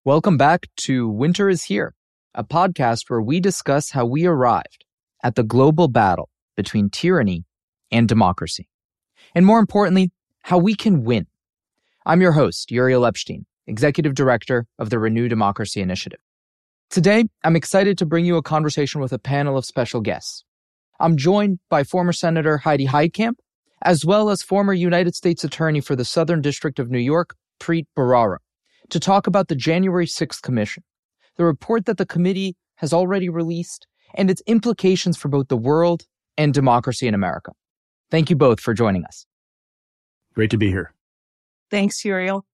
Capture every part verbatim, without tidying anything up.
Welcome back to Winter is Here, a podcast where we discuss how we arrived at the global battle between tyranny and democracy. And more importantly, how we can win. I'm your host, Uriel Epstein, Executive Director of the Renew Democracy Initiative. Today, I'm excited to bring you a conversation with a panel of special guests. I'm joined by former Senator Heidi Heitkamp, as well as former United States Attorney for the Southern District of New York, Preet Bharara, to talk about the January sixth Commission, the report that the committee has already released, and its implications for both the world and democracy in America. Thank you both for joining us. Great to be here. Thanks, Uriel.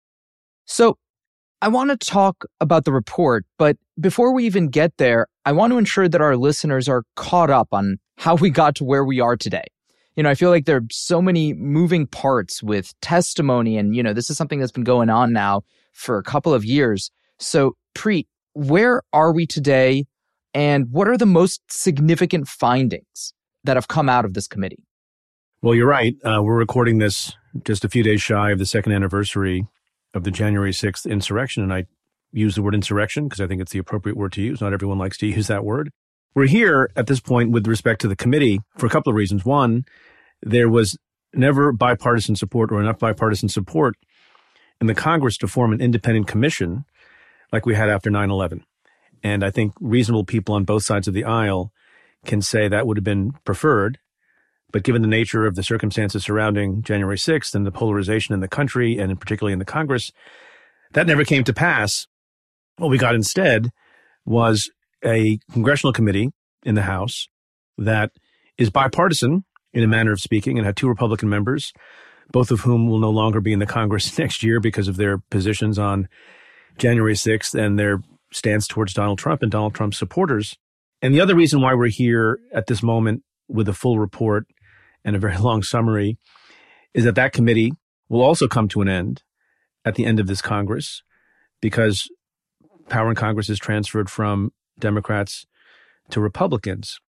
So, I want to talk about the report, but before we even get there, I want to ensure that our listeners are caught up on how we got to where we are today. You know, I feel like there are so many moving parts with testimony, and, you know, this is something that's been going on now for a couple of years. So, Preet, where are we today, and what are the most significant findings that have come out of this committee? Well, you're right. Uh, we're recording this just a few days shy of the second anniversary of the January sixth insurrection, and I use the word insurrection because I think it's the appropriate word to use. Not everyone likes to use that word. We're here at this point with respect to the committee for a couple of reasons. One, there was never bipartisan support or enough bipartisan support in the Congress to form an independent commission like we had after nine eleven. And I think reasonable people on both sides of the aisle can say that would have been preferred. But given the nature of the circumstances surrounding January sixth and the polarization in the country, and particularly in the Congress, that never came to pass. What we got instead was a congressional committee in the House that is bipartisan in a manner of speaking and had two Republican members, both of whom will no longer be in the Congress next year because of their positions on January sixth and their stance towards Donald Trump and Donald Trump's supporters. And the other reason why we're here at this moment with a full report and a very long summary is that that committee will also come to an end at the end of this Congress because power in Congress is transferred from Democrats to Republicans.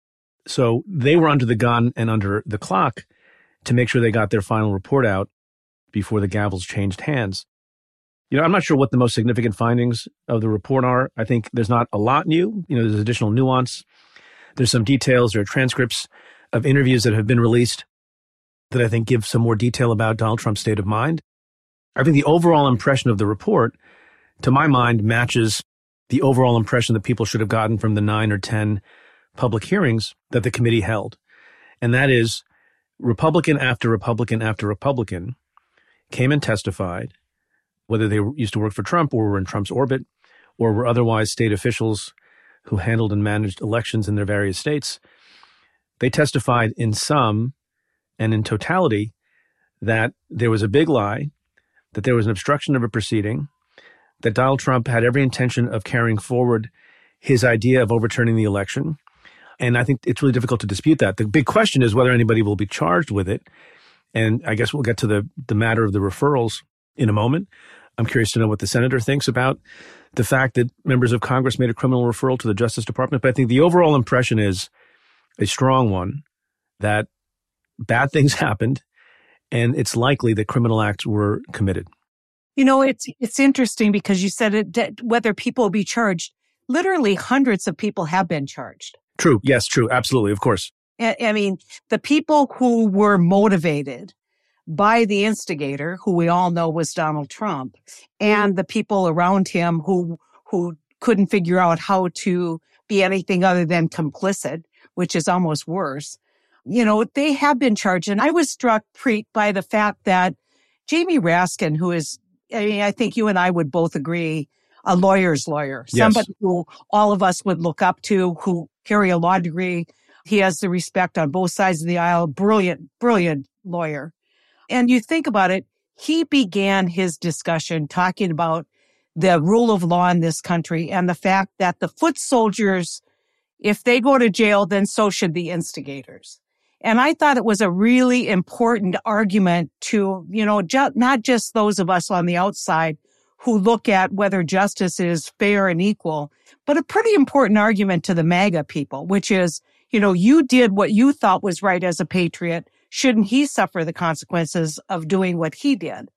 So they were under the gun and under the clock to make sure they got their final report out before the gavels changed hands. You know, I'm not sure what the most significant findings of the report are. I think there's not a lot new. You know, there's additional nuance. There's some details. There are transcripts of interviews that have been released that I think give some more detail about Donald Trump's state of mind. I think the overall impression of the report, to my mind, matches the overall impression that people should have gotten from the nine or ten public hearings that the committee held. And that is Republican after Republican after Republican came and testified, whether they used to work for Trump or were in Trump's orbit or were otherwise state officials who handled and managed elections in their various states. They testified in sum and in totality that there was a big lie, that there was an obstruction of a proceeding, that Donald Trump had every intention of carrying forward his idea of overturning the election. And I think it's really difficult to dispute that. The big question is whether anybody will be charged with it. And I guess we'll get to the, the matter of the referrals in a moment. I'm curious to know what the senator thinks about the fact that members of Congress made a criminal referral to the Justice Department. But I think the overall impression is a strong one that bad things happened and it's likely that criminal acts were committed. You know, it's it's interesting because you said it, that whether people will be charged. Literally hundreds of people have been charged. True. Yes, true. Absolutely. Of course. I, I mean, the people who were motivated by the instigator, who we all know was Donald Trump, and the people around him who who couldn't figure out how to be anything other than complicit, which is almost worse. You know, they have been charged. And I was struck, Preet, by the fact that Jamie Raskin, who is, I mean, I think you and I would both agree, a lawyer's lawyer, yes. Somebody who all of us would look up to, who carry a law degree. He has the respect on both sides of the aisle. Brilliant, brilliant lawyer. And you think about it, he began his discussion talking about the rule of law in this country and the fact that the foot soldiers, if they go to jail, then so should the instigators. And I thought it was a really important argument to, you know, ju- not just those of us on the outside who look at whether justice is fair and equal, but a pretty important argument to the MAGA people, which is, you know, you did what you thought was right as a patriot. Shouldn't he suffer the consequences of doing what he did?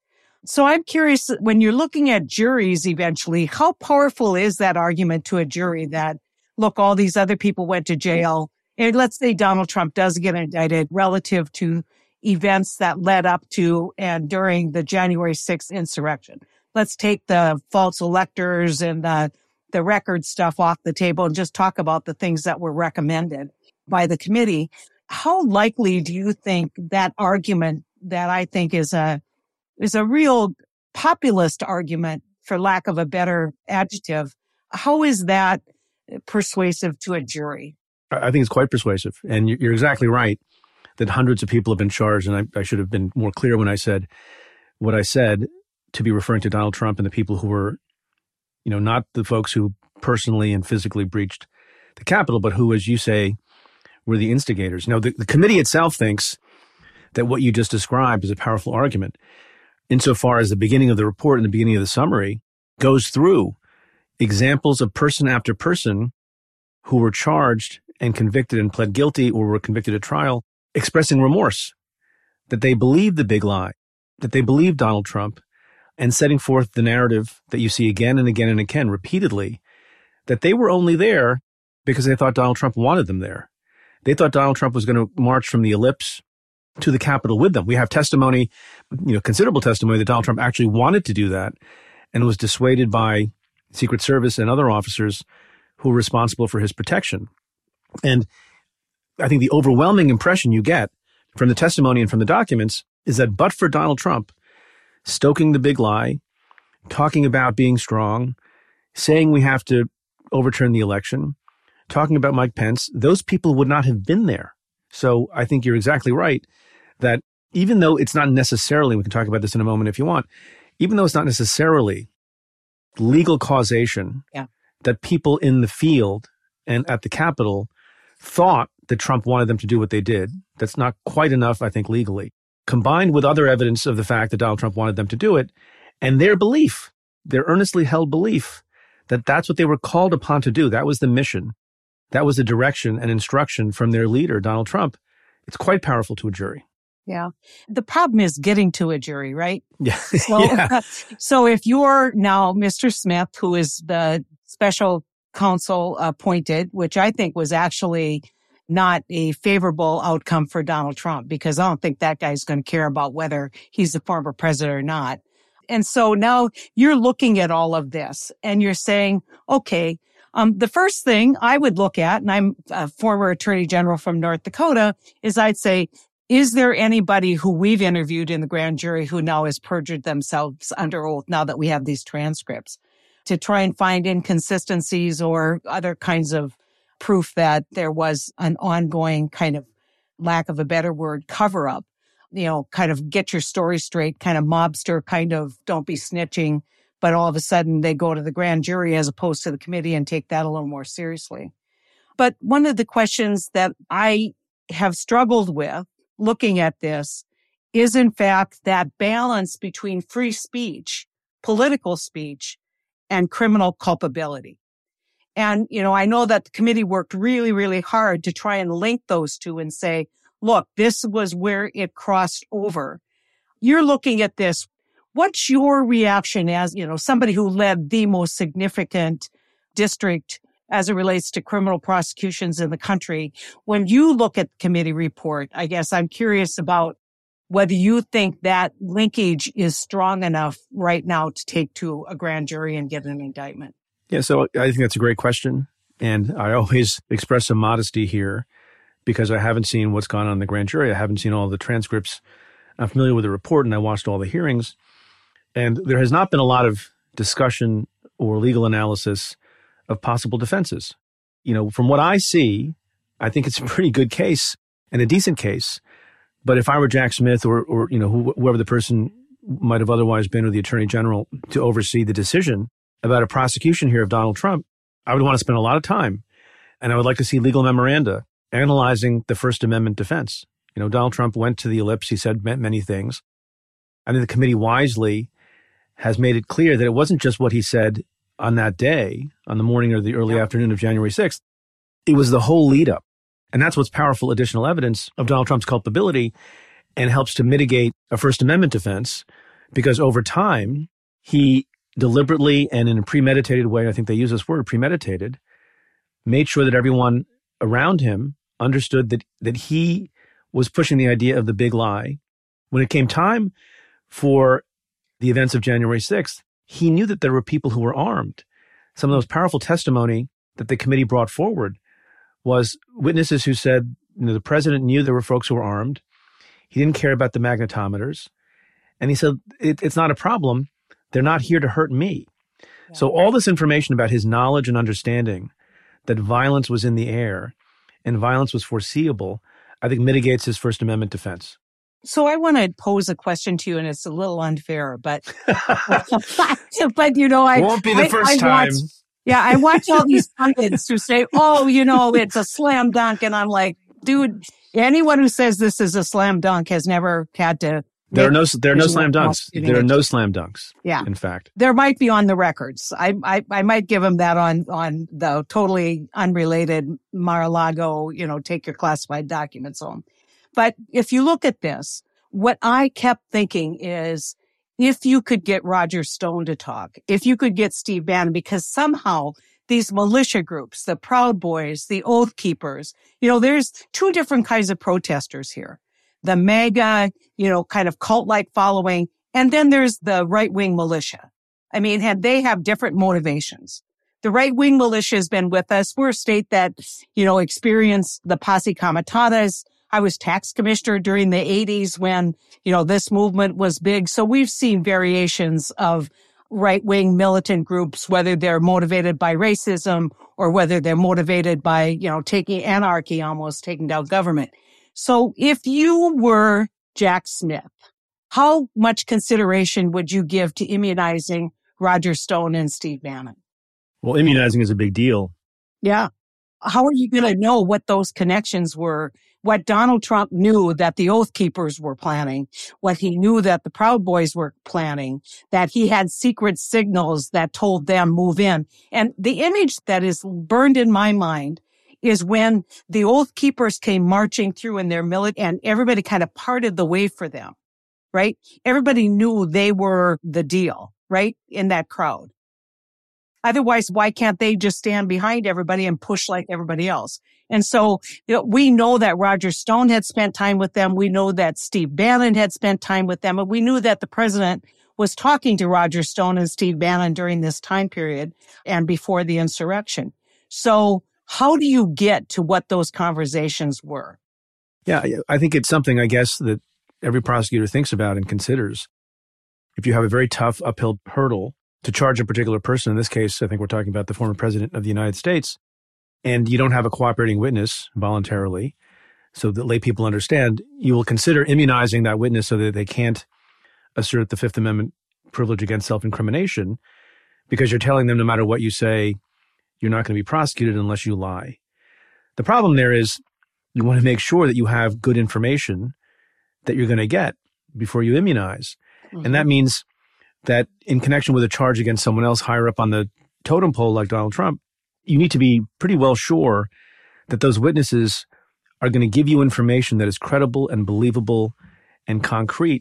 So I'm curious, when you're looking at juries eventually, how powerful is that argument to a jury that, look, all these other people went to jail, and let's say Donald Trump does get indicted relative to events that led up to and during the January sixth insurrection. Let's take the false electors and the, the record stuff off the table and just talk about the things that were recommended by the committee. How likely do you think that argument that I think is a is a real populist argument, for lack of a better adjective, how is that persuasive to a jury? I think it's quite persuasive. And you're exactly right that hundreds of people have been charged. And I, I should have been more clear when I said what I said, to be referring to Donald Trump and the people who were, you know, not the folks who personally and physically breached the Capitol, but who, as you say, were the instigators. Now, the, the committee itself thinks that what you just described is a powerful argument, insofar as the beginning of the report and the beginning of the summary goes through examples of person after person who were charged and convicted and pled guilty or were convicted at trial, expressing remorse that they believed the big lie, that they believed Donald Trump, and setting forth the narrative that you see again and again and again repeatedly, that they were only there because they thought Donald Trump wanted them there. They thought Donald Trump was going to march from the ellipse to the Capitol with them. We have testimony, you know, considerable testimony that Donald Trump actually wanted to do that and was dissuaded by Secret Service and other officers who were responsible for his protection. And I think the overwhelming impression you get from the testimony and from the documents is that but for Donald Trump stoking the big lie, talking about being strong, saying we have to overturn the election, talking about Mike Pence, those people would not have been there. So I think you're exactly right that even though it's not necessarily, we can talk about this in a moment if you want, even though it's not necessarily legal causation, yeah. that people in the field and at the Capitol thought that Trump wanted them to do what they did, that's not quite enough, I think, legally, combined with other evidence of the fact that Donald Trump wanted them to do it, and their belief, their earnestly held belief that that's what they were called upon to do. That was the mission. That was the direction and instruction from their leader, Donald Trump. It's quite powerful to a jury. Yeah. The problem is getting to a jury, right? Yeah. So, yeah. so if you're now Mister Smith, who is the special counsel appointed, which I think was actually not a favorable outcome for Donald Trump, because I don't think that guy's going to care about whether he's the former president or not. And so now you're looking at all of this and you're saying, okay, um, the first thing I would look at, and I'm a former attorney general from North Dakota, is I'd say, is there anybody who we've interviewed in the grand jury who now has perjured themselves under oath now that we have these transcripts, to try and find inconsistencies or other kinds of proof that there was an ongoing kind of, lack of a better word, cover up, you know, kind of get your story straight, kind of mobster, kind of don't be snitching. But all of a sudden they go to the grand jury as opposed to the committee and take that a little more seriously. But one of the questions that I have struggled with looking at this is, in fact, that balance between free speech, political speech, and criminal culpability. And, you know, I know that the committee worked really, really hard to try and link those two and say, look, this was where it crossed over. You're looking at this. What's your reaction as, you know, somebody who led the most significant district as it relates to criminal prosecutions in the country? When you look at the committee report, I guess I'm curious about whether you think that linkage is strong enough right now to take to a grand jury and get an indictment. Yeah, so I think that's a great question. And I always express some modesty here because I haven't seen what's gone on in the grand jury. I haven't seen all the transcripts. I'm familiar with the report and I watched all the hearings. And there has not been a lot of discussion or legal analysis of possible defenses. You know, from what I see, I think it's a pretty good case and a decent case. But if I were Jack Smith or, or you know, whoever the person might have otherwise been or the attorney general to oversee the decision about a prosecution here of Donald Trump, I would want to spend a lot of time. And I would like to see legal memoranda analyzing the First Amendment defense. You know, Donald Trump went to the ellipse. He said many things. I think the committee wisely has made it clear that it wasn't just what he said on that day, on the morning or the early afternoon of January sixth. It was the whole lead up. And that's what's powerful additional evidence of Donald Trump's culpability and helps to mitigate a First Amendment defense because over time, he deliberately and in a premeditated way, I think they use this word, premeditated, made sure that everyone around him understood that that he was pushing the idea of the big lie. When it came time for the events of January sixth, he knew that there were people who were armed. Some of the most powerful testimony that the committee brought forward was witnesses who said, you know, the president knew there were folks who were armed. He didn't care about the magnetometers. And he said, it, it's not a problem. They're not here to hurt me. Yeah. So all this information about his knowledge and understanding that violence was in the air and violence was foreseeable, I think mitigates his First Amendment defense. So I want to pose a question to you, and it's a little unfair, but but you know, I won't be the I, first I time. Watch, yeah, I watch all these pundits who say, "Oh, you know, it's a slam dunk," and I'm like, dude, anyone who says this is a slam dunk has never had to. There are no there are no slam dunks. There are no slam dunks. Yeah, in fact, there might be on the records. I I, I might give him that on on the totally unrelated Mar-a-Lago. You know, take your classified documents home. But if you look at this, what I kept thinking is, if you could get Roger Stone to talk, if you could get Steve Bannon, because somehow these militia groups, the Proud Boys, the Oath Keepers, you know, there's two different kinds of protesters here. The MAGA, you know, kind of cult-like following, and then there's the right-wing militia. I mean, and they have different motivations. The right-wing militia has been with us. We're a state that, you know, experienced the Posse Comitatus. I was tax commissioner during the eighties when, you know, this movement was big. So we've seen variations of right-wing militant groups, whether they're motivated by racism or whether they're motivated by, you know, taking anarchy, almost taking down government. So if you were Jack Smith, how much consideration would you give to immunizing Roger Stone and Steve Bannon? Well, immunizing is a big deal. Yeah. How are you going to know what those connections were? What Donald Trump knew that the Oath Keepers were planning, what he knew that the Proud Boys were planning, that he had secret signals that told them move in. And the image that is burned in my mind is when the Oath Keepers came marching through in their military and everybody kind of parted the way for them, right? Everybody knew they were the deal, right? In that crowd. Otherwise, why can't they just stand behind everybody and push like everybody else? And so, you know, we know that Roger Stone had spent time with them. We know that Steve Bannon had spent time with them. And we knew that the president was talking to Roger Stone and Steve Bannon during this time period and before the insurrection. So how do you get to what those conversations were? Yeah, I think it's something, I guess, that every prosecutor thinks about and considers. If you have a very tough uphill hurdle to charge a particular person, in this case, I think we're talking about the former president of the United States, and you don't have a cooperating witness voluntarily, so that lay people understand, you will consider immunizing that witness so that they can't assert the Fifth Amendment privilege against self-incrimination, because you're telling them no matter what you say, you're not going to be prosecuted unless you lie. The problem there is you want to make sure that you have good information that you're going to get before you immunize. Mm-hmm. And that means that in connection with a charge against someone else higher up on the totem pole like Donald Trump, you need to be pretty well sure that those witnesses are going to give you information that is credible and believable and concrete,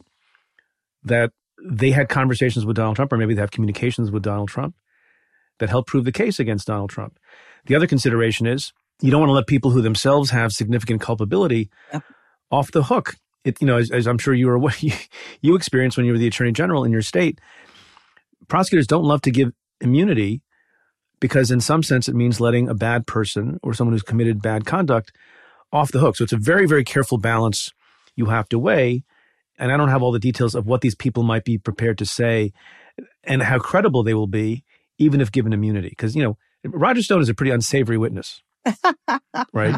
that they had conversations with Donald Trump, or maybe they have communications with Donald Trump that help prove the case against Donald Trump. The other consideration is you don't want to let people who themselves have significant culpability yep. off the hook. It, you know, as, as I'm sure you were aware, you, you experienced when you were the attorney general in your state, prosecutors don't love to give immunity because in some sense it means letting a bad person or someone who's committed bad conduct off the hook. So it's a very, very careful balance you have to weigh. And I don't have all the details of what these people might be prepared to say and how credible they will be, even if given immunity. Because, you know, Roger Stone is a pretty unsavory witness, right?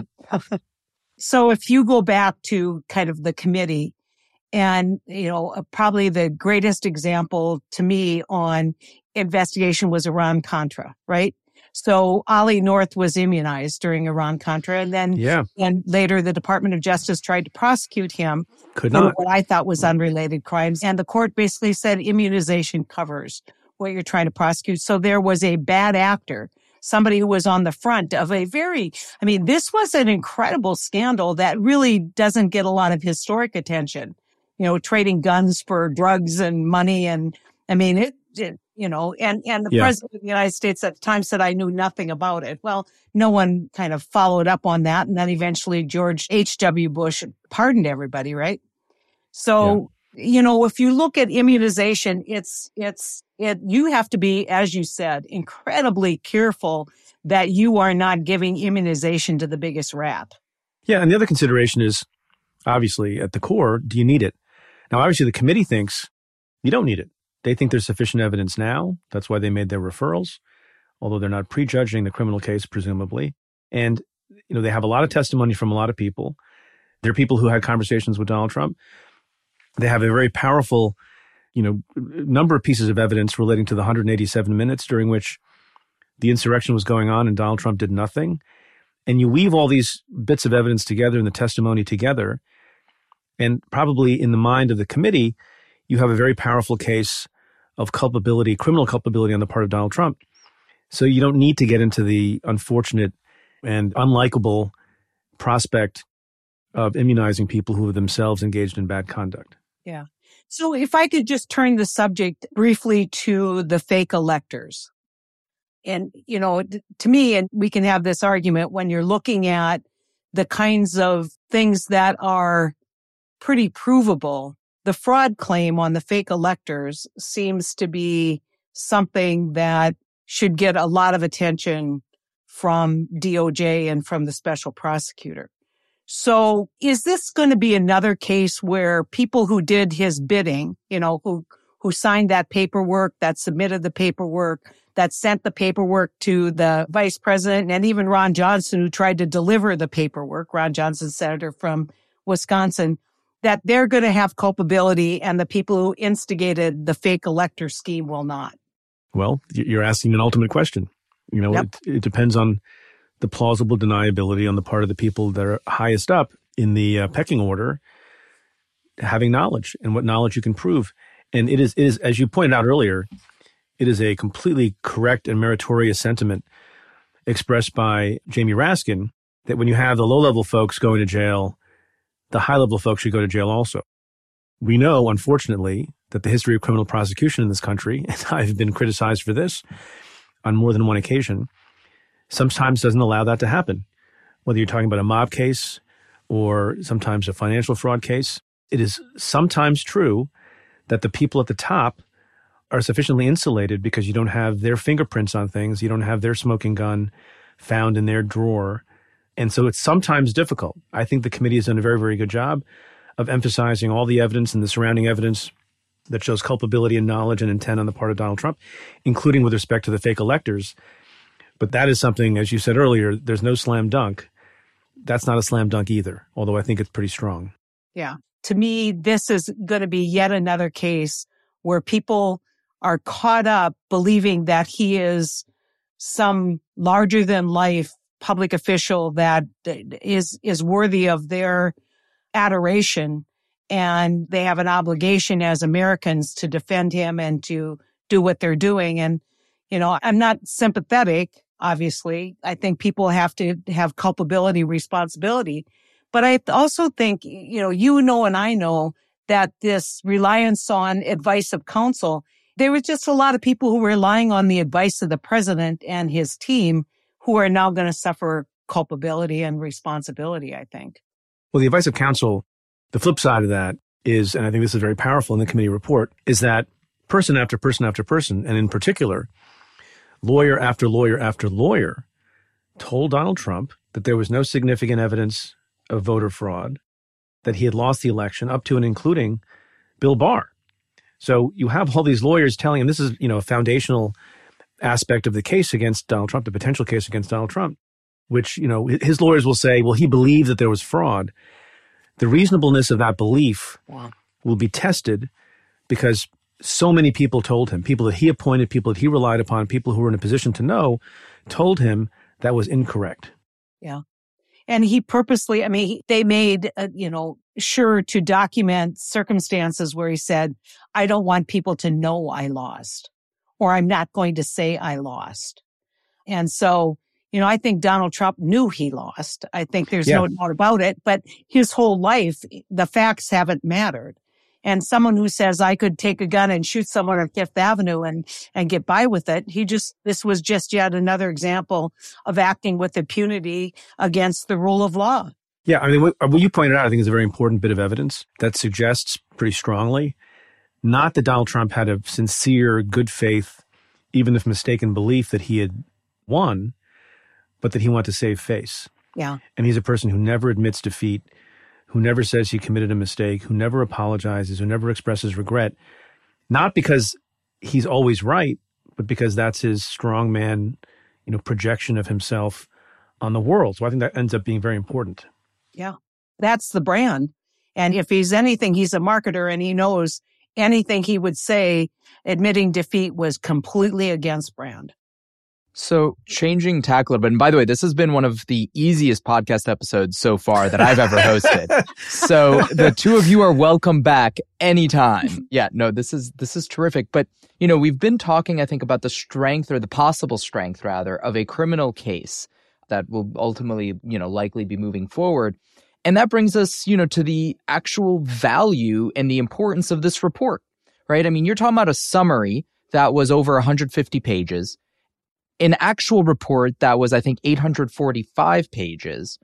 So if you go back to kind of the committee and, you know, probably the greatest example to me on investigation was Iran-Contra, right? So Ollie North was immunized during Iran-Contra, and then yeah. and later the Department of Justice tried to prosecute him Could for not. what I thought was unrelated crimes. And the court basically said immunization covers what you're trying to prosecute. So there was a bad actor, somebody who was on the front of a very, I mean, this was an incredible scandal that really doesn't get a lot of historic attention. you know, trading guns for drugs and money. And I mean, it, it you know, and, and the yeah. president of the United States at the time said, I knew nothing about it. Well, no one kind of followed up on that. And then eventually George H W. Bush pardoned everybody, right? So, yeah. you know, if you look at immunization, it's, it's, it, you have to be, as you said, incredibly careful that you are not giving immunization to the biggest rat. Yeah. And the other consideration is, obviously, at the core, do you need it? Now, obviously, the committee thinks you don't need it. They think there's sufficient evidence now. That's why they made their referrals, although they're not prejudging the criminal case, presumably. And, you know, they have a lot of testimony from a lot of people. There are people who had conversations with Donald Trump. They have a very powerful, you know, number of pieces of evidence relating to the one hundred eighty-seven minutes during which the insurrection was going on and Donald Trump did nothing. And you weave all these bits of evidence together and the testimony together. And probably in the mind of the committee, you have a very powerful case of culpability, criminal culpability on the part of Donald Trump. So you don't need to get into the unfortunate and unlikable prospect of immunizing people who have themselves engaged in bad conduct. Yeah. So if I could just turn the subject briefly to the fake electors. And, you know, to me, and we can have this argument when you're looking at the kinds of things that are pretty provable. The fraud claim on the fake electors seems to be something that should get a lot of attention from D O J and from the special prosecutor. So is this going to be another case where people who did his bidding, you know, who, who signed that paperwork, that submitted the paperwork, that sent the paperwork to the vice president, and even Ron Johnson, who tried to deliver the paperwork, Ron Johnson, senator from Wisconsin, that they're going to have culpability and the people who instigated the fake elector scheme will not? Well, you're asking an ultimate question. You know, Yep. it, it depends on the plausible deniability on the part of the people that are highest up in the uh, pecking order, having knowledge and what knowledge you can prove. And it is, it is, as you pointed out earlier, it is a completely correct and meritorious sentiment expressed by Jamie Raskin that when you have the low-level folks going to jail, the high-level folks should go to jail also. We know, unfortunately, that the history of criminal prosecution in this country, and I've been criticized for this on more than one occasion, sometimes doesn't allow that to happen. Whether you're talking about a mob case or sometimes a financial fraud case, it is sometimes true that the people at the top are sufficiently insulated because you don't have their fingerprints on things, you don't have their smoking gun found in their drawer. And so it's sometimes difficult. I think the committee has done a very, very good job of emphasizing all the evidence and the surrounding evidence that shows culpability and knowledge and intent on the part of Donald Trump, including with respect to the fake electors. But that is something, as you said earlier, there's no slam dunk. That's not a slam dunk either, although I think it's pretty strong. Yeah. To me, this is going to be yet another case where people are caught up believing that he is some larger than life public official that is, is worthy of their adoration. And they have an obligation as Americans to defend him and to do what they're doing. And, you know, I'm not sympathetic, obviously. I think people have to have culpability, responsibility. But I also think, you know, you know, and I know that this reliance on advice of counsel, there was just a lot of people who were relying on the advice of the president and his team who are now going to suffer culpability and responsibility, I think. Well, the advice of counsel, the flip side of that is, and I think this is very powerful in the committee report, is that person after person after person, and in particular, lawyer after lawyer after lawyer, told Donald Trump that there was no significant evidence of voter fraud, that he had lost the election, up to and including Bill Barr. So you have all these lawyers telling him, this is, you know, a foundational aspect of the case against Donald Trump, the potential case against Donald Trump, which, you know, his lawyers will say, well, he believed that there was fraud. The reasonableness of that belief wow. will be tested because so many people told him, people that he appointed, people that he relied upon, people who were in a position to know, told him that was incorrect. Yeah. And he purposely, I mean, he, they made, uh, you know, sure to document circumstances where he said, I don't want people to know I lost, or I'm not going to say I lost. And so, you know, I think Donald Trump knew he lost. I think there's yeah. no doubt about it, but his whole life, the facts haven't mattered. And someone who says, I could take a gun and shoot someone on Fifth Avenue and, and get by with it. He just, this was just yet another example of acting with impunity against the rule of law. Yeah, I mean, what, what you pointed out, I think, is a very important bit of evidence that suggests pretty strongly not that Donald Trump had a sincere, good faith, even if mistaken belief that he had won, but that he wanted to save face. Yeah. And he's a person who never admits defeat, who never says he committed a mistake, who never apologizes, who never expresses regret, not because he's always right, but because that's his strongman, you know, projection of himself on the world. So I think that ends up being very important. Yeah, that's the brand. And if he's anything, he's a marketer, and he knows anything he would say admitting defeat was completely against brand. So changing tack a little bit. And by the way, this has been one of the easiest podcast episodes so far that I've ever hosted. So the two of you are welcome back anytime. Yeah, no, this is this is terrific. But, you know, we've been talking, I think, about the strength or the possible strength, rather, of a criminal case that will ultimately, you know, likely be moving forward. And that brings us, you know, to the actual value and the importance of this report, right? I mean, you're talking about a summary that was over one hundred fifty pages. An actual report that was, I think, eight hundred forty-five pages.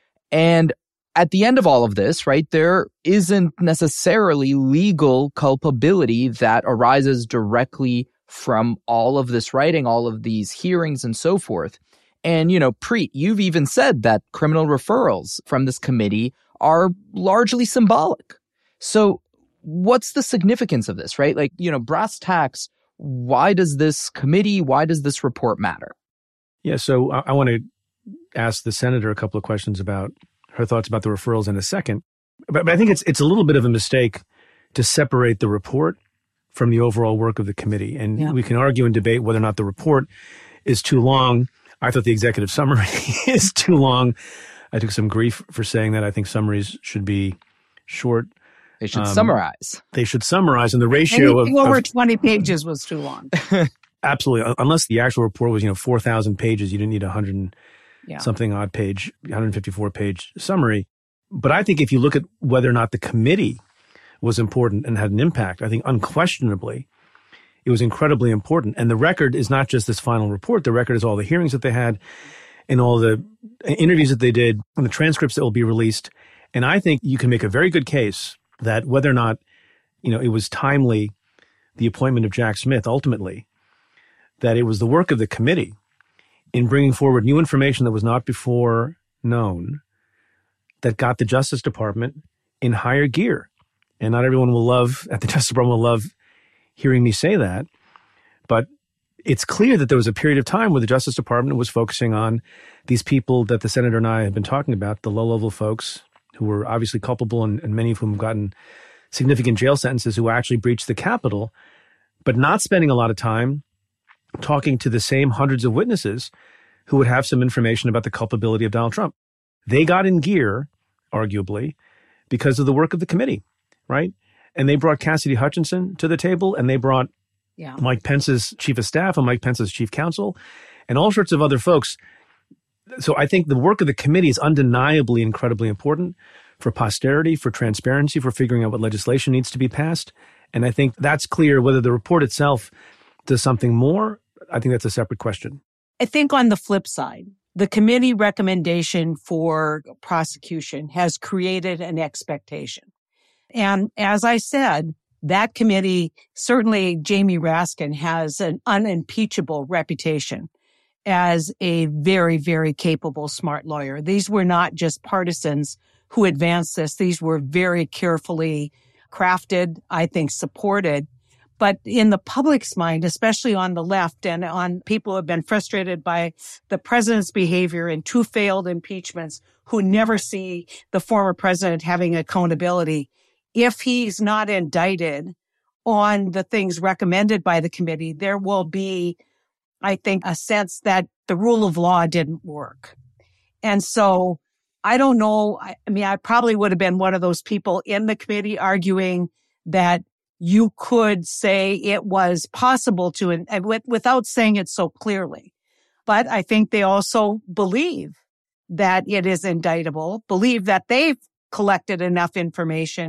And at the end of all of this, right, there isn't necessarily legal culpability that arises directly from all of this writing, all of these hearings and so forth. And, you know, Preet, you've even said that criminal referrals from this committee are largely symbolic. So what's the significance of this, right? Like, you know, brass tacks, why does this committee, why does this report matter? Yeah, so I, I want to ask the senator a couple of questions about her thoughts about the referrals in a second. But, but I think it's it's a little bit of a mistake to separate the report from the overall work of the committee. And yeah. we can argue and debate whether or not the report is too long. I thought the executive summary is too long. I took some grief for saying that. I think summaries should be short. They should um, summarize. They should summarize, and the ratio Anything of over of, twenty pages was too long. Absolutely, unless the actual report was, you know, four thousand pages, you didn't need a hundred yeah. something odd page, one hundred fifty-four page summary. But I think if you look at whether or not the committee was important and had an impact, I think unquestionably it was incredibly important. And the record is not just this final report. The record is all the hearings that they had and all the interviews that they did and the transcripts that will be released. And I think you can make a very good case that whether or not, you know, it was timely, the appointment of Jack Smith ultimately, that it was the work of the committee in bringing forward new information that was not before known that got the Justice Department in higher gear. And not everyone will love, at the Justice Department will love hearing me say that, but it's clear that there was a period of time where the Justice Department was focusing on these people that the senator and I have been talking about, the low-level folks who were obviously culpable and, and many of whom have gotten significant jail sentences who actually breached the Capitol, but not spending a lot of time talking to the same hundreds of witnesses who would have some information about the culpability of Donald Trump. They got in gear, arguably, because of the work of the committee, right? And they brought Cassidy Hutchinson to the table, and they brought yeah. Mike Pence's chief of staff and Mike Pence's chief counsel and all sorts of other folks. So I think the work of the committee is undeniably incredibly important for posterity, for transparency, for figuring out what legislation needs to be passed. And I think that's clear. Whether the report itself does something more, I think that's a separate question. I think on the flip side, the committee recommendation for prosecution has created an expectation. And as I said, that committee, certainly Jamie Raskin has an unimpeachable reputation as a very, very capable, smart lawyer. These were not just partisans who advanced this. These were very carefully crafted, I think supported. But in the public's mind, especially on the left and on people who have been frustrated by the president's behavior in two failed impeachments, who never see the former president having accountability, if he's not indicted on the things recommended by the committee, there will be, I think, a sense that the rule of law didn't work. And so I don't know. I, I mean, I probably would have been one of those people in the committee arguing that you could say it was possible to, and without saying it so clearly. But I think they also believe that it is indictable, believe that they've collected enough information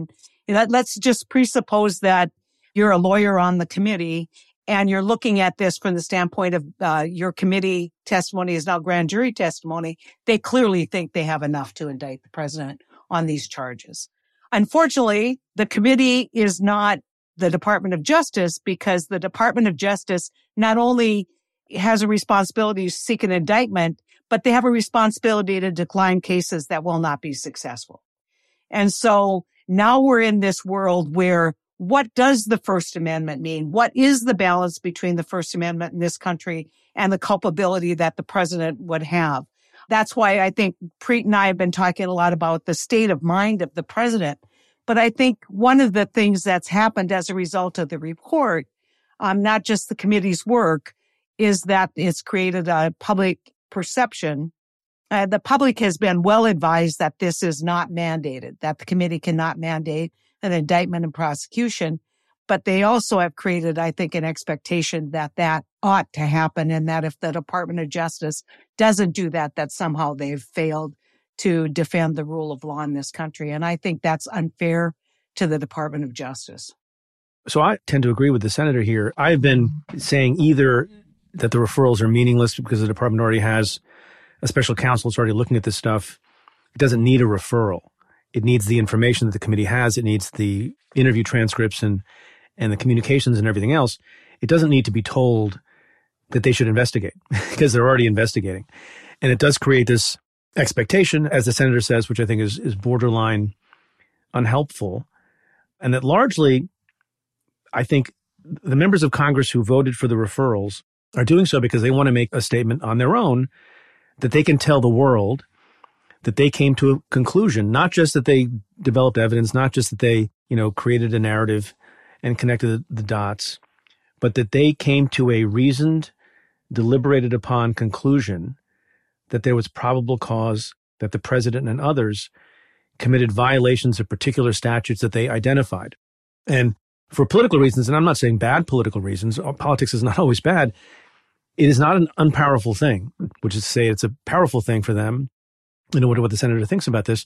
You know, let's just presuppose that you're a lawyer on the committee and you're looking at this from the standpoint of uh, your committee testimony is now grand jury testimony. They clearly think they have enough to indict the president on these charges. Unfortunately, the committee is not the Department of Justice, because the Department of Justice not only has a responsibility to seek an indictment, but they have a responsibility to decline cases that will not be successful. And so now we're in this world where what does the First Amendment mean? What is the balance between the First Amendment in this country and the culpability that the president would have? That's why I think Preet and I have been talking a lot about the state of mind of the president. But I think one of the things that's happened as a result of the report, um, not just the committee's work, is that it's created a public perception. Uh, the public has been well advised that this is not mandated, that the committee cannot mandate an indictment and prosecution. But they also have created, I think, an expectation that that ought to happen, and that if the Department of Justice doesn't do that, that somehow they've failed to defend the rule of law in this country. And I think that's unfair to the Department of Justice. So I tend to agree with the senator here. I've been saying either that the referrals are meaningless because the department already has a special counsel that's already looking at this stuff. It doesn't need a referral. It needs the information that the committee has. It needs the interview transcripts and, and the communications and everything else. It doesn't need to be told that they should investigate because they're already investigating. And it does create this expectation, as the senator says, which I think is, is borderline unhelpful. And that largely, I think the members of Congress who voted for the referrals are doing so because they want to make a statement on their own that they can tell the world that they came to a conclusion, not just that they developed evidence, not just that they, you know, created a narrative and connected the dots, but that they came to a reasoned, deliberated upon conclusion that there was probable cause that the president and others committed violations of particular statutes that they identified. And for political reasons, and I'm not saying bad political reasons, politics is not always bad, it is not an unpowerful thing, which is to say it's a powerful thing for them. I wonder what the senator thinks about this,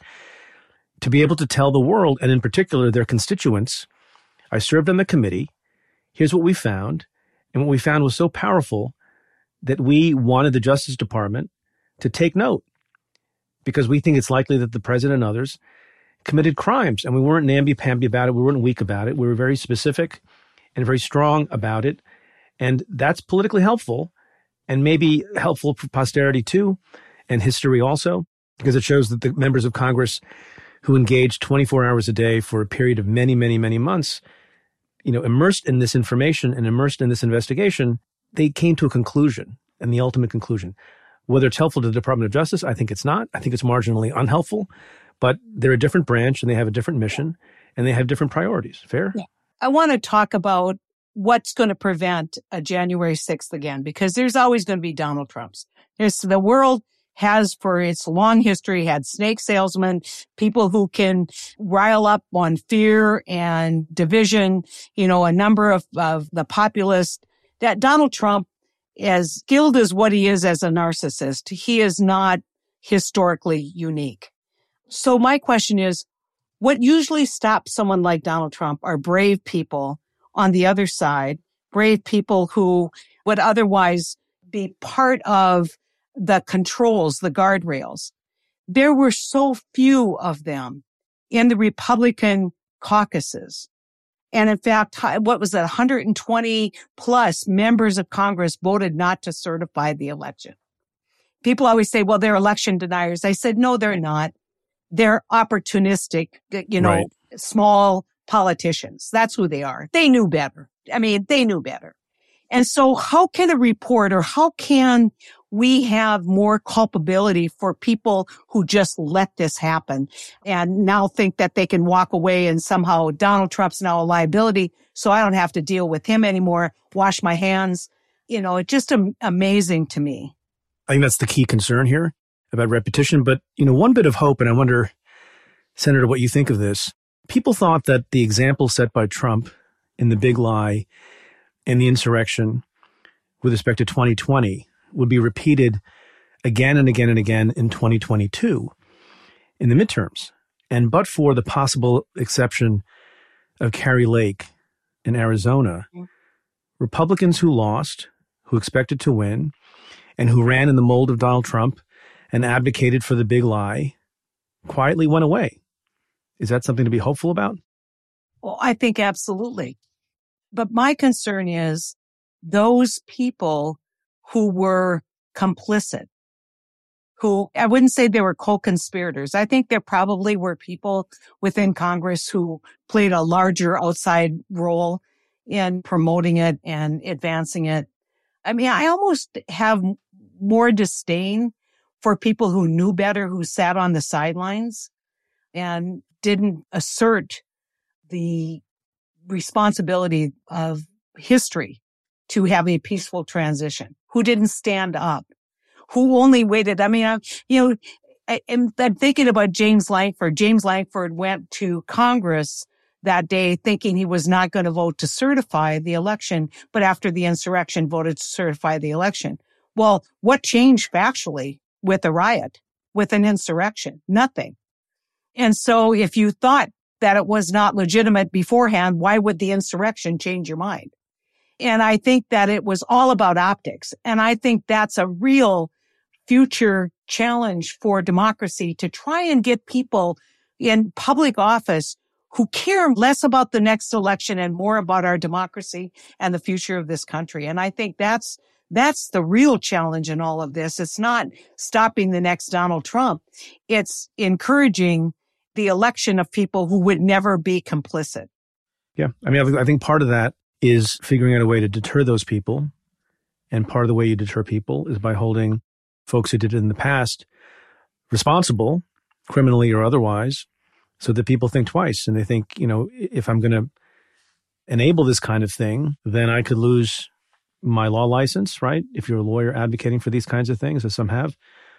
to be able to tell the world, and in particular their constituents, I served on the committee, here's what we found, and what we found was so powerful that we wanted the Justice Department to take note, because we think it's likely that the president and others committed crimes, and we weren't namby-pamby about it, we weren't weak about it, we were very specific and very strong about it, and that's politically helpful, and maybe helpful for posterity too, and history also, because it shows that the members of Congress who engaged twenty-four hours a day for a period of many, many, many months, you know, immersed in this information and immersed in this investigation, they came to a conclusion, and the ultimate conclusion. Whether it's helpful to the Department of Justice, I think it's not. I think it's marginally unhelpful, but they're a different branch and they have a different mission and they have different priorities. Fair? Yeah. I want to talk about what's going to prevent a January sixth again, because there's always going to be Donald Trumps. There's the world has, for its long history, had snake salesmen, people who can rile up on fear and division, you know, a number of, of the populace. That Donald Trump, as skilled as what he is as a narcissist, he is not historically unique. So my question is, what usually stops someone like Donald Trump are brave people on the other side, brave people who would otherwise be part of the controls, the guardrails. There were so few of them in the Republican caucuses. And in fact, what was that, one hundred twenty plus members of Congress voted not to certify the election. People always say, well, they're election deniers. I said, no, they're not. They're opportunistic, you know, right. Small politicians. That's who they are. They knew better. I mean, they knew better. And so how can a reporter, how can we have more culpability for people who just let this happen and now think that they can walk away and somehow Donald Trump's now a liability, so I don't have to deal with him anymore, wash my hands. You know, it's just am- amazing to me. I think that's the key concern here about repetition. But, you know, one bit of hope, and I wonder, Senator, what you think of this. People thought that the example set by Trump in the big lie and the insurrection with respect to twenty twenty would be repeated again and again and again in twenty twenty-two in the midterms. And but for the possible exception of Kari Lake in Arizona, Mm. Republicans who lost, who expected to win, and who ran in the mold of Donald Trump and advocated for the big lie, quietly went away. Is that something to be hopeful about? Well, I think absolutely. But my concern is those people who were complicit, who I wouldn't say they were co-conspirators. I think there probably were people within Congress who played a larger outside role in promoting it and advancing it. I mean, I almost have more disdain for people who knew better, who sat on the sidelines and didn't assert the responsibility of history to have a peaceful transition, who didn't stand up, who only waited. I mean, I, you know, I, I'm, I'm thinking about James Lankford. James Lankford went to Congress that day thinking he was not going to vote to certify the election, but after the insurrection voted to certify the election. Well, what changed factually with a riot, with an insurrection? Nothing. And so if you thought that it was not legitimate beforehand, why would the insurrection change your mind? And I think that it was all about optics. And I think that's a real future challenge for democracy, to try and get people in public office who care less about the next election and more about our democracy and the future of this country. And I think that's that's the real challenge in all of this. It's not stopping the next Donald Trump. It's encouraging the election of people who would never be complicit. Yeah. I mean, I think part of that is figuring out a way to deter those people. And part of the way you deter people is by holding folks who did it in the past responsible, criminally or otherwise, so that people think twice. And they think, you know, if I'm going to enable this kind of thing, then I could lose my law license, right? If you're a lawyer advocating for these kinds of things, as some have,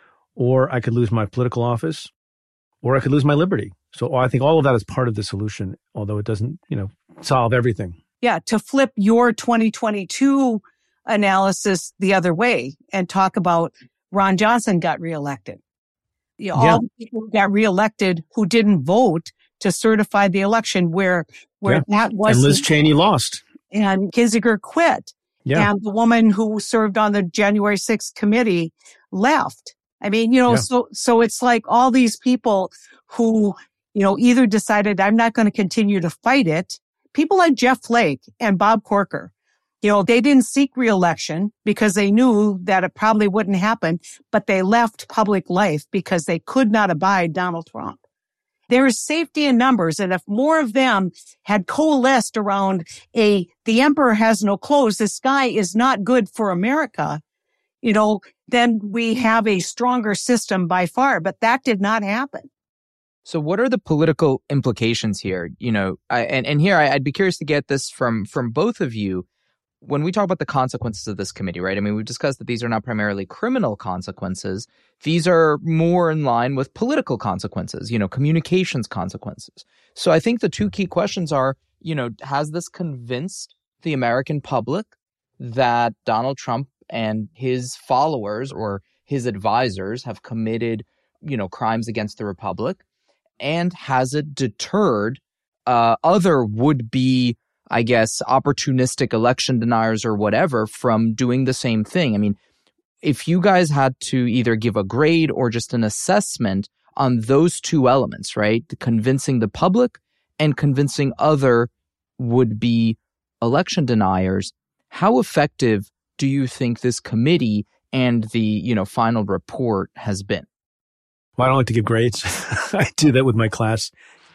or I could lose my political office, or I could lose my liberty. So I think all of that is part of the solution, although it doesn't, you know, solve everything. Yeah, to flip your twenty twenty-two analysis the other way and talk about Ron Johnson got reelected. You know, Yeah. all the people who got reelected who didn't vote to certify the election, where where Yeah. that was, And Liz Cheney lost. and Kinzinger quit. Yeah. And the woman who served on the January sixth committee left. I mean, you know, Yeah. so, so it's like all these people who, you know, either decided I'm not going to continue to fight it. People like Jeff Flake and Bob Corker, you know, they didn't seek reelection because they knew that it probably wouldn't happen, but they left public life because they could not abide Donald Trump. There is safety in numbers. And if more of them had coalesced around a, the emperor has no clothes, this guy is not good for America, you know, then we have a stronger system by far. But that did not happen. So what are the political implications here? You know, I, and, and here I, I'd be curious to get this from, from both of you. When we talk about the consequences of this committee, right? I mean, we've discussed that these are not primarily criminal consequences. These are more in line with political consequences, you know, communications consequences. So I think the two key questions are, you know, has this convinced the American public that Donald Trump and his followers or his advisors have committed, you know, crimes against the republic? And has it deterred uh, other would-be, I guess, opportunistic election deniers or whatever from doing the same thing? I mean, if you guys had to either give a grade or just an assessment on those two elements, right? Convincing the public and convincing other would-be election deniers, how effective do you think this committee and the, you know, final report has been? Well, I don't like to give grades. I do that with my class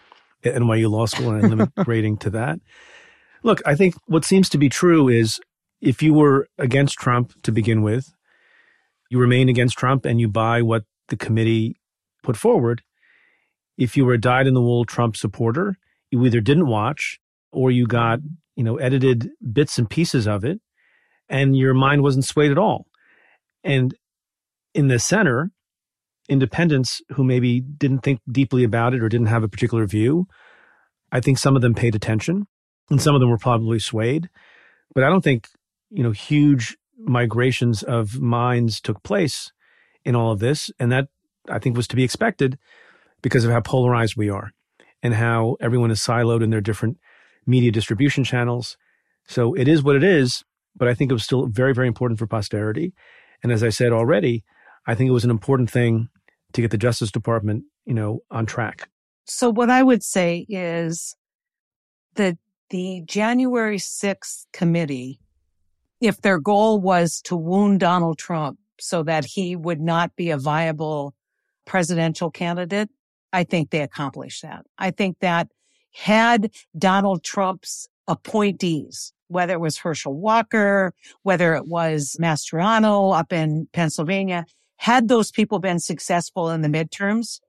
at N Y U Law School, and I limit grading to that. Look, I think what seems to be true is if you were against Trump to begin with, you remain against Trump and you buy what the committee put forward. If you were a dyed-in-the-wool Trump supporter, you either didn't watch or you got, you know, edited bits and pieces of it, and your mind wasn't swayed at all. And in the center, independents who maybe didn't think deeply about it or didn't have a particular view, I think some of them paid attention and some of them were probably swayed. But I don't think, you know, huge migrations of minds took place in all of this. And that, I think, was to be expected because of how polarized we are and how everyone is siloed in their different media distribution channels. So it is what it is, but I think it was still very, very important for posterity. And as I said already, I think it was an important thing to get the Justice Department, you know, on track. So what I would say is that the January sixth committee, if their goal was to wound Donald Trump so that he would not be a viable presidential candidate, I think they accomplished that. I think that had Donald Trump's appointees, whether it was Herschel Walker, whether it was Mastriano up in Pennsylvania, had those people been successful in the midterms,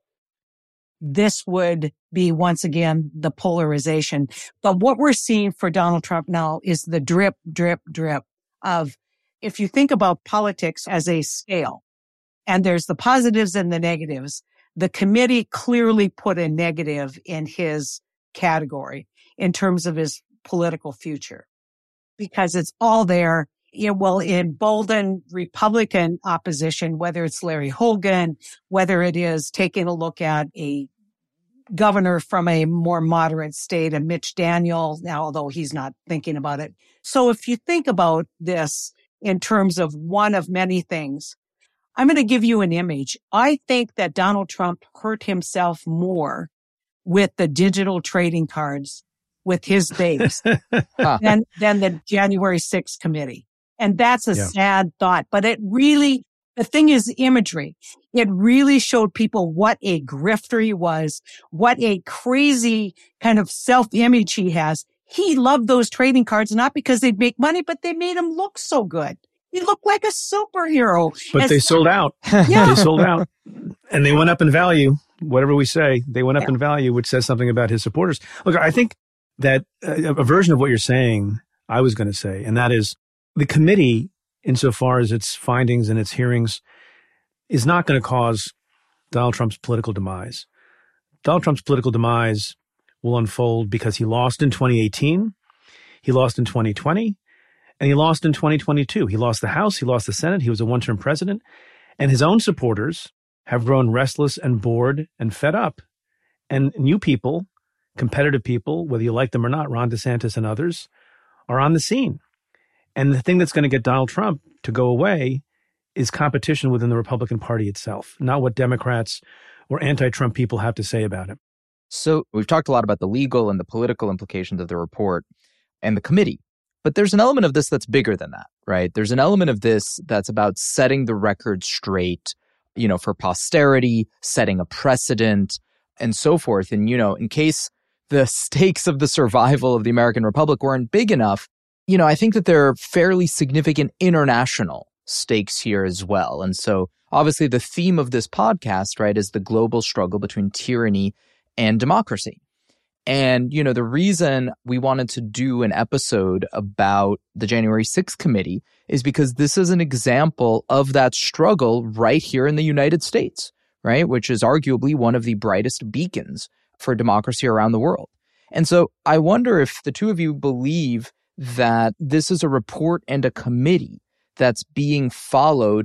this would be once again the polarization. But what we're seeing for Donald Trump now is the drip, drip, drip of, if you think about politics as a scale, and there's the positives and the negatives, the committee clearly put a negative in his category in terms of his political future, because it's all there. It will embolden Republican opposition, whether it's Larry Hogan, whether it is taking a look at a governor from a more moderate state, a Mitch Daniels, now, although he's not thinking about it. So if you think about this in terms of one of many things, I'm going to give you an image. I think that Donald Trump hurt himself more with the digital trading cards with his base than, than the January sixth committee. And that's a yeah. sad thought. But it really, the thing is imagery. It really showed people what a grifter he was, what a crazy kind of self-image he has. He loved those trading cards, not because they'd make money, but they made him look so good. He looked like a superhero. But As, they sold out. Yeah. They sold out. And they went up in value. Whatever we say, they went up yeah. in value, which says something about his supporters. Look, I think that a, a version of what you're saying, I was going to say, and that is the committee, insofar as its findings and its hearings, is not going to cause Donald Trump's political demise. Donald Trump's political demise will unfold because he lost in twenty eighteen, he lost in twenty twenty, and he lost in twenty twenty-two. He lost the House, he lost the Senate, he was a one-term president, and his own supporters have grown restless and bored and fed up. And new people, competitive people, whether you like them or not, Ron DeSantis and others, are on the scene. And the thing that's going to get Donald Trump to go away is competition within the Republican Party itself, not what Democrats or anti-Trump people have to say about him. So we've talked a lot about the legal and the political implications of the report and the committee. But there's an element of this that's bigger than that, right? There's an element of this that's about setting the record straight, you know, for posterity, setting a precedent, and so forth. And, you know, in case the stakes of the survival of the American Republic weren't big enough, you know, I think that there are fairly significant international stakes here as well. And so obviously the theme of this podcast, right, is the global struggle between tyranny and democracy. And, you know, the reason we wanted to do an episode about the January sixth committee is because this is an example of that struggle right here in the United States, right, which is arguably one of the brightest beacons for democracy around the world. And so I wonder if the two of you believe that this is a report and a committee that's being followed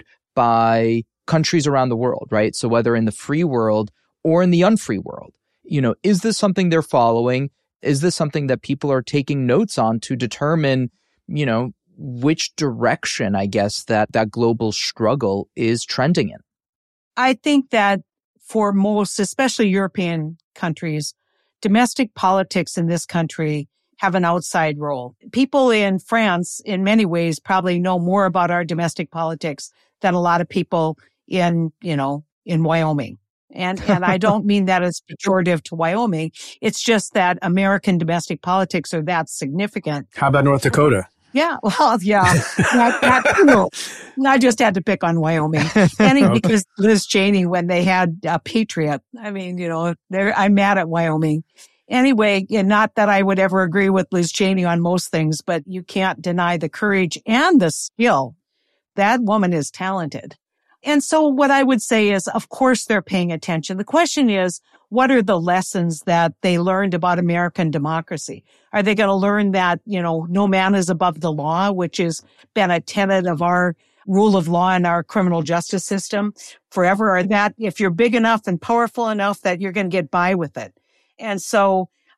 by countries around the world, right? So whether in the free world or in the unfree world. You know, is this something they're following? Is this something that people are taking notes on to determine, you know, which direction, I guess, that that global struggle is trending in? I think that for most, especially European countries, domestic politics in this country have an outside role. People in France, in many ways, probably know more about our domestic politics than a lot of people in, you know, in Wyoming. And and I don't mean that as pejorative to Wyoming. It's just that American domestic politics are that significant. How about North Dakota? Yeah, well, yeah. that, that, you know, I just had to pick on Wyoming. And okay. Because Liz Cheney, when they had a Patriot, I mean, you know, I'm mad at Wyoming. Anyway, and not that I would ever agree with Liz Cheney on most things, but you can't deny the courage and the skill. That woman is talented. And so what I would say is, of course, they're paying attention. The question is, what are the lessons that they learned about American democracy? Are they going to learn that, you know, no man is above the law, which has been a tenet of our rule of law in our criminal justice system forever? Or that if you're big enough and powerful enough that you're going to get by with it? And so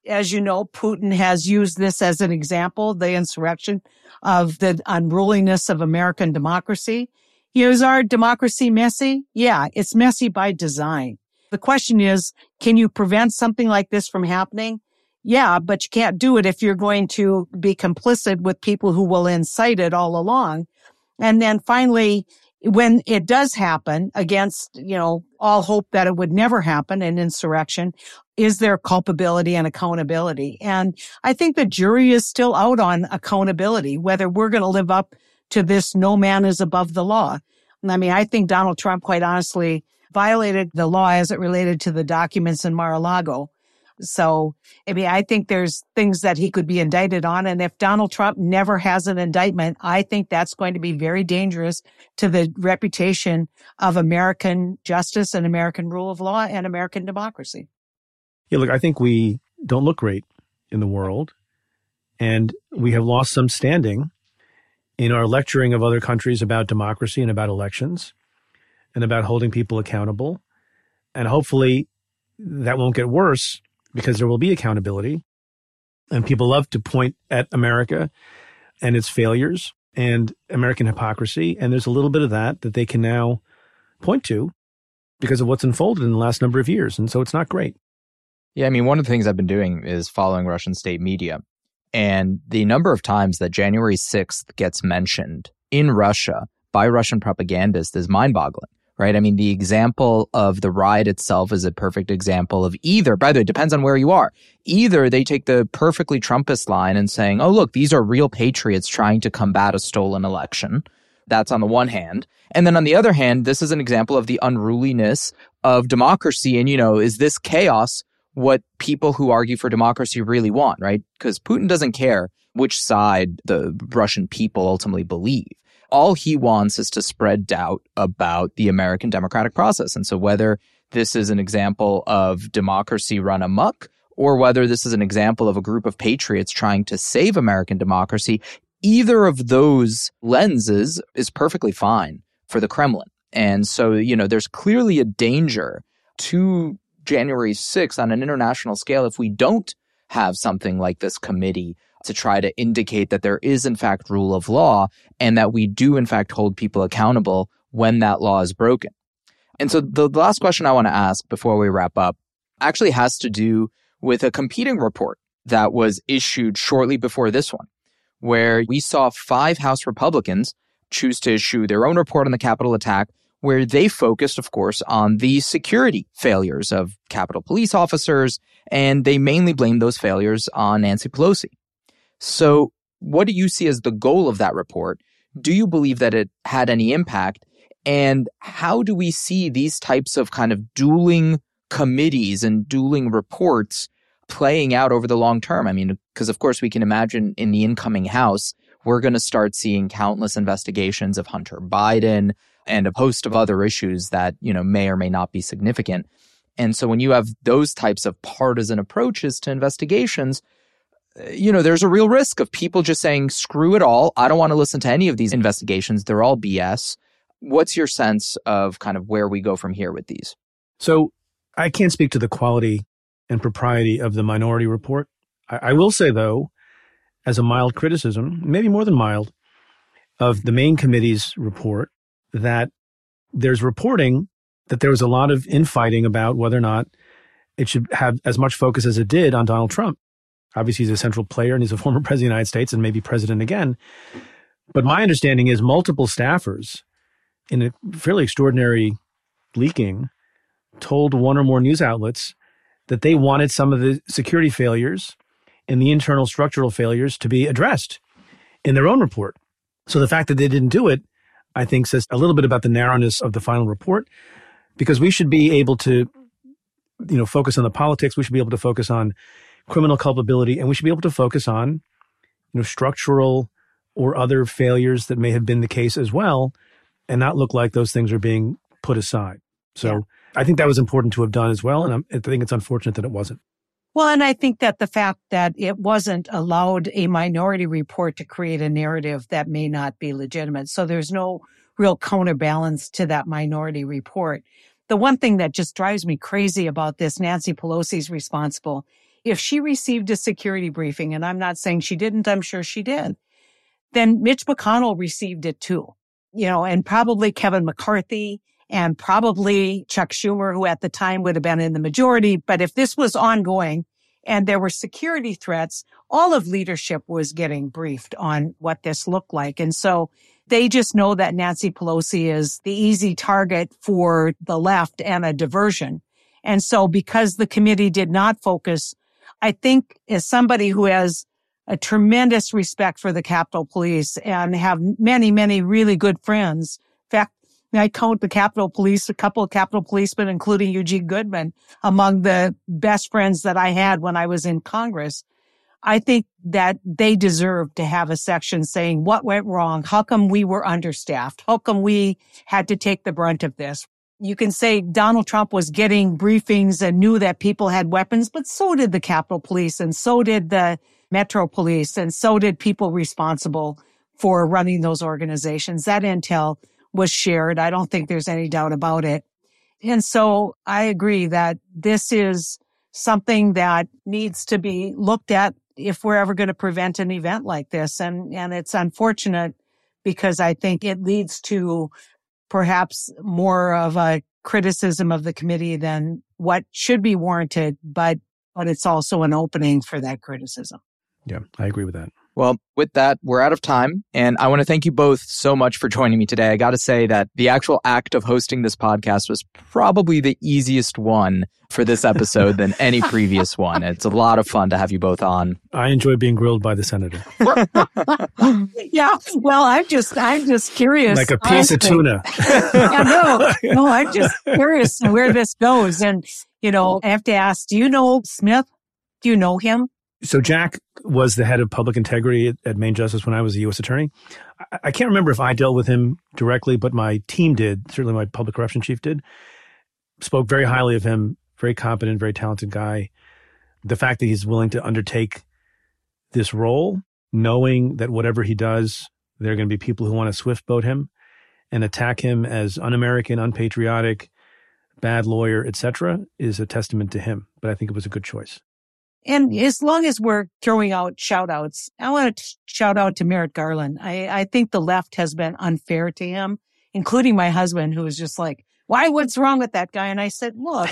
as you know, Putin has used this as an example, the insurrection of the unruliness of American democracy. Is our democracy messy? Yeah, it's messy by design. The question is, can you prevent something like this from happening? Yeah, but you can't do it if you're going to be complicit with people who will incite it all along. And then finally, when it does happen against, you know, all hope that it would never happen, an insurrection, is there culpability and accountability? And I think the jury is still out on accountability, whether we're going to live up to this no man is above the law. And I mean, I think Donald Trump, quite honestly, violated the law as it related to the documents in Mar-a-Lago. So, I mean, I think there's things that he could be indicted on. And if Donald Trump never has an indictment, I think that's going to be very dangerous to the reputation of American justice and American rule of law and American democracy. Yeah, look, I think we don't look great in the world, and we have lost some standing in our lecturing of other countries about democracy and about elections and about holding people accountable. And hopefully that won't get worse, because there will be accountability, and people love to point at America and its failures and American hypocrisy. And there's a little bit of that that they can now point to because of what's unfolded in the last number of years. And so it's not great. Yeah, I mean, one of the things I've been doing is following Russian state media. And the number of times that January sixth gets mentioned in Russia by Russian propagandists is mind-boggling. Right? I mean, the example of the riot itself is a perfect example of either, by the way, it depends on where you are. Either they take the perfectly Trumpist line and saying, oh, look, these are real patriots trying to combat a stolen election. That's on the one hand. And then on the other hand, this is an example of the unruliness of democracy. And, you know, is this chaos what people who argue for democracy really want, right? Because Putin doesn't care which side the Russian people ultimately believe. All he wants is to spread doubt about the American democratic process. And so whether this is an example of democracy run amok, or whether this is an example of a group of patriots trying to save American democracy, either of those lenses is perfectly fine for the Kremlin. And so, you know, there's clearly a danger to January sixth on an international scale if we don't have something like this committee to try to indicate that there is, in fact, rule of law and that we do, in fact, hold people accountable when that law is broken. And so the last question I want to ask before we wrap up actually has to do with a competing report that was issued shortly before this one, where we saw five House Republicans choose to issue their own report on the Capitol attack, where they focused, of course, on the security failures of Capitol police officers, and they mainly blamed those failures on Nancy Pelosi. So what do you see as the goal of that report? Do you believe that it had any impact? And how do we see these types of kind of dueling committees and dueling reports playing out over the long term? I mean, because of course we can imagine in the incoming House, we're going to start seeing countless investigations of Hunter Biden and a host of other issues that, you know, may or may not be significant. And so when you have those types of partisan approaches to investigations, you know, there's a real risk of people just saying, screw it all. I don't want to listen to any of these investigations. They're all B S. What's your sense of kind of where we go from here with these? So I can't speak to the quality and propriety of the minority report. I, I will say, though, as a mild criticism, maybe more than mild, of the main committee's report, that there's reporting that there was a lot of infighting about whether or not it should have as much focus as it did on Donald Trump. Obviously, he's a central player and he's a former president of the United States and maybe president again. But my understanding is multiple staffers in a fairly extraordinary leaking told one or more news outlets that they wanted some of the security failures and the internal structural failures to be addressed in their own report. So the fact that they didn't do it, I think, says a little bit about the narrowness of the final report, because we should be able to, you know, focus on the politics. We should be able to focus on criminal culpability, and we should be able to focus on, you know, structural or other failures that may have been the case as well, and not look like those things are being put aside. So yeah. I think that was important to have done as well, and I'm, I think it's unfortunate that it wasn't. Well, and I think that the fact that it wasn't allowed a minority report to create a narrative that may not be legitimate. So there's no real counterbalance to that minority report. The one thing that just drives me crazy about this, Nancy Pelosi's responsible, if she received a security briefing, and I'm not saying she didn't, I'm sure she did, then Mitch McConnell received it too. You know, and probably Kevin McCarthy and probably Chuck Schumer, who at the time would have been in the majority. But if this was ongoing and there were security threats, all of leadership was getting briefed on what this looked like. And so they just know that Nancy Pelosi is the easy target for the left and a diversion. And so because the committee did not focus, I think as somebody who has a tremendous respect for the Capitol Police and have many, many really good friends. In fact, I count the Capitol Police, a couple of Capitol policemen, including Eugene Goodman, among the best friends that I had when I was in Congress. I think that they deserve to have a section saying what went wrong. How come we were understaffed? How come we had to take the brunt of this? You can say Donald Trump was getting briefings and knew that people had weapons, but so did the Capitol Police and so did the Metro Police, and so did people responsible for running those organizations. That intel was shared. I don't think there's any doubt about it. And so I agree that this is something that needs to be looked at if we're ever going to prevent an event like this. And, and it's unfortunate because I think it leads to perhaps more of a criticism of the committee than what should be warranted, but, but it's also an opening for that criticism. Yeah, I agree with that. Well, with that, we're out of time. And I want to thank you both so much for joining me today. I got to say that the actual act of hosting this podcast was probably the easiest one for this episode than any previous one. It's a lot of fun to have you both on. I enjoy being grilled by the senator. Yeah, well, I'm just, I'm just curious. Like a piece honestly. Of tuna. Yeah, no, no, I'm just curious where this goes. And, you know, I have to ask, do you know Smith? Do you know him? So Jack was the head of public integrity at, at Maine Justice when I was a U S attorney. I, I can't remember if I dealt with him directly, but my team did. Certainly my public corruption chief did. Spoke very highly of him. Very competent, very talented guy. The fact that he's willing to undertake this role, knowing that whatever he does, there are going to be people who want to swift boat him and attack him as un-American, unpatriotic, bad lawyer, et cetera, is a testament to him. But I think it was a good choice. And as long as we're throwing out shout outs, I want to shout out to Merrick Garland. I, I think the left has been unfair to him, including my husband, who was just like, why, what's wrong with that guy? And I said, look,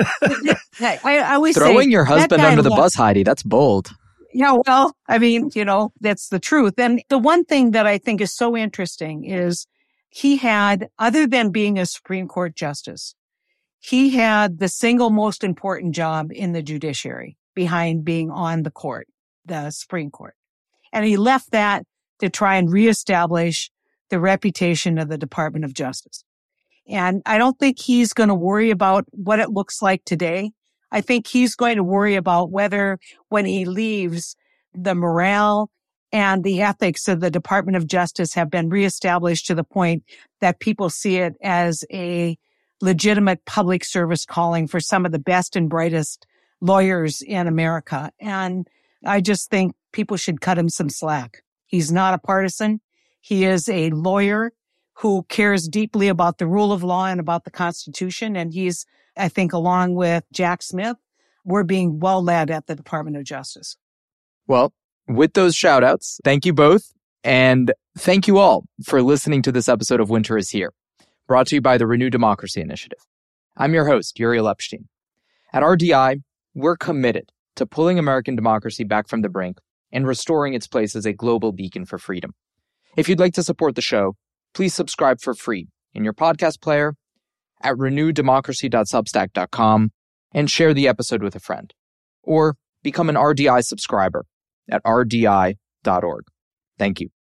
I, I always throwing say, your husband under the left. Bus, Heidi, that's bold. Yeah, well, I mean, you know, that's the truth. And the one thing that I think is so interesting is he had, other than being a Supreme Court justice, he had the single most important job in the judiciary behind being on the court, the Supreme Court. And he left that to try and reestablish the reputation of the Department of Justice. And I don't think he's going to worry about what it looks like today. I think he's going to worry about whether when he leaves, the morale and the ethics of the Department of Justice have been reestablished to the point that people see it as a legitimate public service calling for some of the best and brightest lawyers in America. And I just think people should cut him some slack. He's not a partisan. He is a lawyer who cares deeply about the rule of law and about the Constitution. And he's, I think, along with Jack Smith, we're being well led at the Department of Justice. Well, with those shout outs, thank you both. And thank you all for listening to this episode of Winter is Here, brought to you by the Renew Democracy Initiative. I'm your host, Uriel Epstein. At R D I, we're committed to pulling American democracy back from the brink and restoring its place as a global beacon for freedom. If you'd like to support the show, please subscribe for free in your podcast player at renew democracy dot substack dot com and share the episode with a friend. Or become an R D I subscriber at r d i dot org. Thank you.